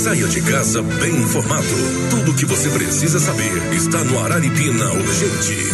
Saia de casa bem informado. Tudo o que você precisa saber está no Araripina Urgente.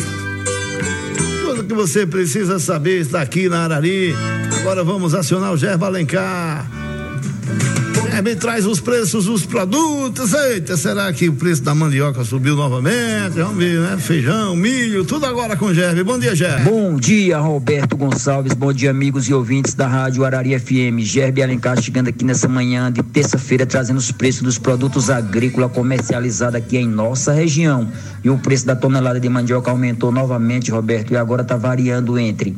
Tudo que você precisa saber está aqui na Arari. Agora vamos acionar o Gerba Alencar. Gerba traz os preços dos produtos. Eita, será que o preço da mandioca subiu novamente? Vamos ver, né? Feijão, milho, tudo agora com o Gerba. Bom dia, Gerba. Bom dia, Roberto Gonçalves. Bom dia, amigos e ouvintes da Rádio Arari FM. Gerba Alencar chegando aqui nessa manhã de terça-feira, trazendo os preços dos produtos agrícolas comercializados aqui em nossa região. E o preço da tonelada de mandioca aumentou novamente, Roberto, e agora está variando entre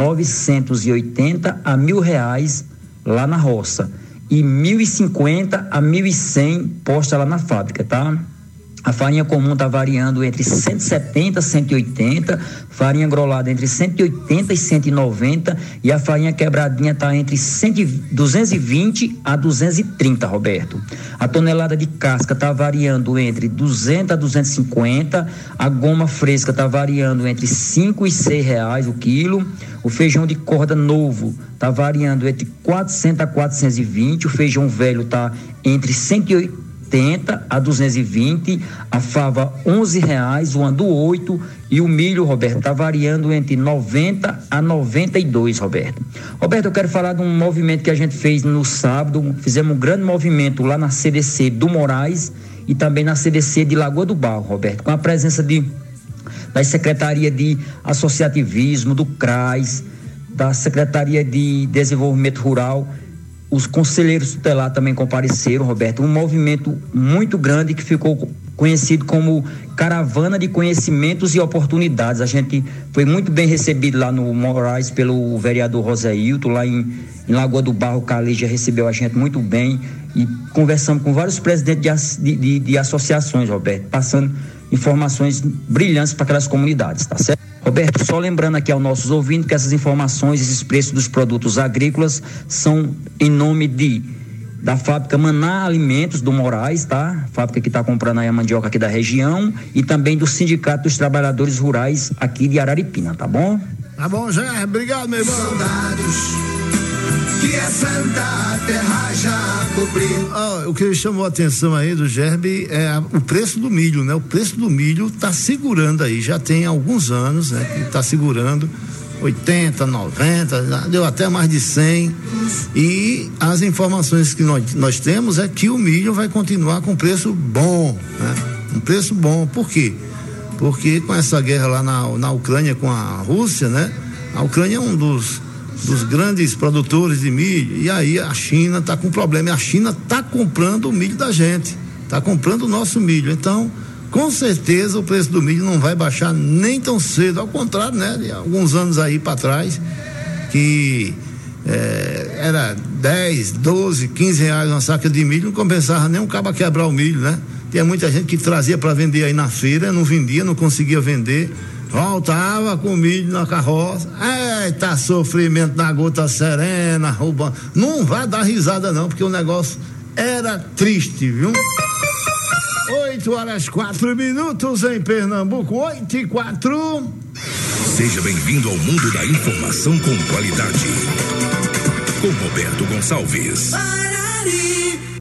980 a R$1.000 lá na roça. E 1.050 a 1.100 posta lá na fábrica, tá? A farinha comum tá variando entre 170 a 180, farinha grolada entre 180 e 190 e a farinha quebradinha tá entre 220 a 230, Roberto. A tonelada de casca tá variando entre 200 a 250, a goma fresca tá variando entre 5 e 6 reais o quilo, o feijão de corda novo tá variando entre 400 a 420, o feijão velho tá entre 180 a 220, a fava R$11, o andu 8 e o milho, Roberto, está variando entre 90 a 92, Roberto. Roberto, eu quero falar de um movimento que a gente fez no sábado, fizemos um grande movimento lá na CDC do Moraes e também na CDC de Lagoa do Barro, Roberto, com a presença da Secretaria de Associativismo, do CRAS, da Secretaria de Desenvolvimento Rural. Os conselheiros tutelares também compareceram, Roberto, um movimento muito grande que ficou conhecido como Caravana de Conhecimentos e Oportunidades. A gente foi muito bem recebido lá no Moraes pelo vereador Roséilton, lá em Lagoa do Barro, Calígia recebeu a gente muito bem e conversamos com vários presidentes de associações, Roberto, passando informações brilhantes para aquelas comunidades, tá certo? Roberto, só lembrando aqui aos nossos ouvintes que essas informações, esses preços dos produtos agrícolas são em nome da fábrica Maná Alimentos do Moraes, tá? Fábrica que está comprando aí a mandioca aqui da região e também do Sindicato dos Trabalhadores Rurais aqui de Araripina, tá bom? Tá bom, Zé, obrigado, meu irmão. Soldados que a Santa Terra já cobriu. O que chamou a atenção aí do Gerbe é o preço do milho, né? O preço do milho tá segurando aí, já tem alguns anos, né? Que tá segurando 80, 90, deu até mais de 100 e as informações que nós temos é que o milho vai continuar com preço bom, né? Um preço bom, por quê? Porque com essa guerra lá na Ucrânia com a Rússia, né? A Ucrânia é um dos grandes produtores de milho, e aí a China está com problema, e a China está comprando o milho da gente, está comprando o nosso milho, então com certeza o preço do milho não vai baixar nem tão cedo, ao contrário, né, de alguns anos aí para trás, que era 10, 12, 15 reais uma saca de milho, não compensava nem um cabo quebrar o milho, né? Tinha muita gente que trazia para vender aí na feira, não vendia, não conseguia vender, voltava com milho na carroça. Eita, sofrimento na gota serena, roubando. Não vai dar risada não, porque o negócio era triste, viu? 8h04 em Pernambuco, 8h04. Seja bem-vindo ao mundo da informação com qualidade. Com Roberto Gonçalves. Arari.